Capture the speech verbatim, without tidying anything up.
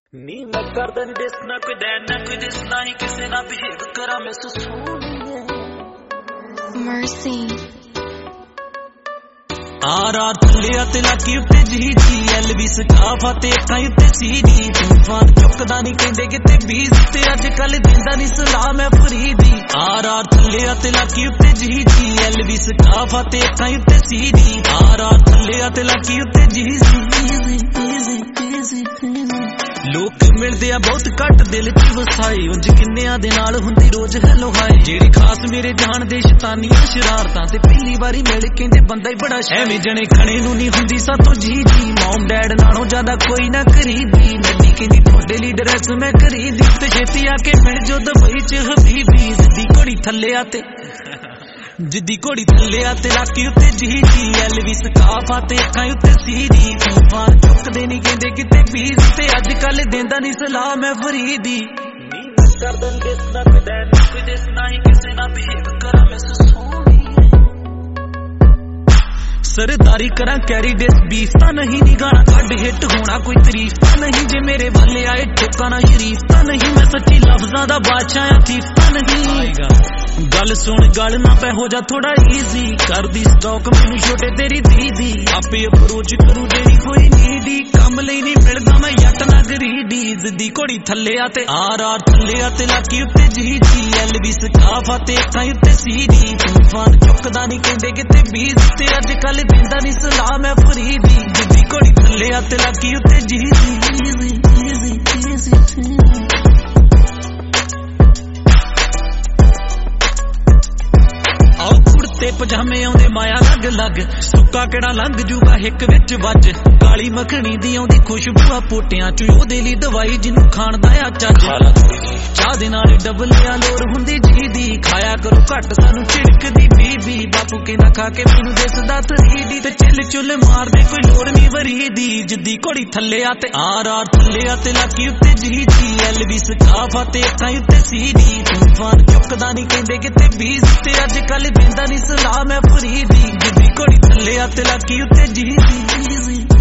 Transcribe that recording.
नी मैं करदा नी दिस ना कोई दैन ना कोई दिस ना ही किसे ना बिहेव करा मैं सो सोनिए Mercy आर आर थल्ले ते लाकी उत्ते जी जी एल बी सकाफा ते अखां उत्ते सी जी तूफान चुकदा नहीं कहंदे किते बीज ते अज कल दिंदा नहीं सलाह मैं फरीदी आर आर थल्ले ते लाकी उत्ते जी जी एल बी सकाफा ते अखां उत्ते सी जी आर आर थल्ले ते लाकी उत्ते जी जी लोक मिलदे आ बहुत घट दिल च वसाई उंज किन्नियां दे नाल हुंदी रोज हैलो हाय जेड़ी खास मेरे जान दे शैतानियां शरारतां ते पहली वारी मिल केंदे बंदा ही बड़ा एवें जने खणे नूं नहीं हुंदी सातों जी जी मॉम डैड नालों ज्यादा कोई ना खरीदी नदी कहंदी थोड़े ली ड्रेस मैं खरीदी ते छेती आके मिल जो दुबई च हबीबी जिद्दी घोड़ी थल्ले आते जिद्दी घोड़ी थल्ले आते लाकी उत्ते जी जी एल बी सकाफा ते अखां उत्ते सी जी तूफान चुकदे नहीं कहंदे किते बीज ते अज कल देंदा नहीं सलाह मैं फरीदी नी मैं करदा नी दिस ना कोई दैन ना कोई दिस ना ही किसे ना बिहेव करा मैं सो सोनिए सरदारी करा कैरी डिस बीफ ता नहीं नी गाना कड हिट होना कोई तारीफ ता नहीं जे मेरे वाले आए ठोका ना शरीफ ता नहीं मैं सच्ची लफ्जां दा बादशाह आ थीफ ता नहीं गल सुन गल ना पै हो जा थोड़ा इजी कर दी स्टॉक मैनू छोटे तेरी दीदी आपे अप्रोच करू तेरी कोई नीडी कम लई नहीं मिलदा मैं यट ना गरीडी जिद्दी घोड़ी थल्ले आते आर आर थल्ले आते लाकी उत्ते जी जी एल बी सकाफा ते अखां उत्ते सी जी तूफान चुकदा नहीं कहंदे किते बीज ते अज कल दिंदा नहीं सलाह मैं फरीदी जिद्दी घोड़ी थल्ले आते लाकी उत्ते जी जी ते पजामे आउंदे माया लग लग सुक्का केड़ा लंघ जूगा हिक विच वज काली मखनी दी आउंदी खुशबू पोटियां च ओदे लई दवाई जिन्नू खाण दा आ चज चाह दे नाल डबल आ लोड़ हुंदी जी दी खाया करो घट सानू झिड़कदी बीबी बापू कहंदा खा के मैनू दिसदा तरीदी ते चिल चुल मार दे कोई लोड़ नहीं वरीदी जिद्दी घोड़ी थल्ले आते आर आर थल्ले आते लाकी उत्ते जी जी एल बी सकाफा ते अखां उत्ते सी जी तूफान चुकदा नहीं कहंदे किते बीज ते अज कल दिंदा नहीं सलाह मैं फरीदी जिद्दी घोड़ी थल्ले आते लाकी उत्ते जी जी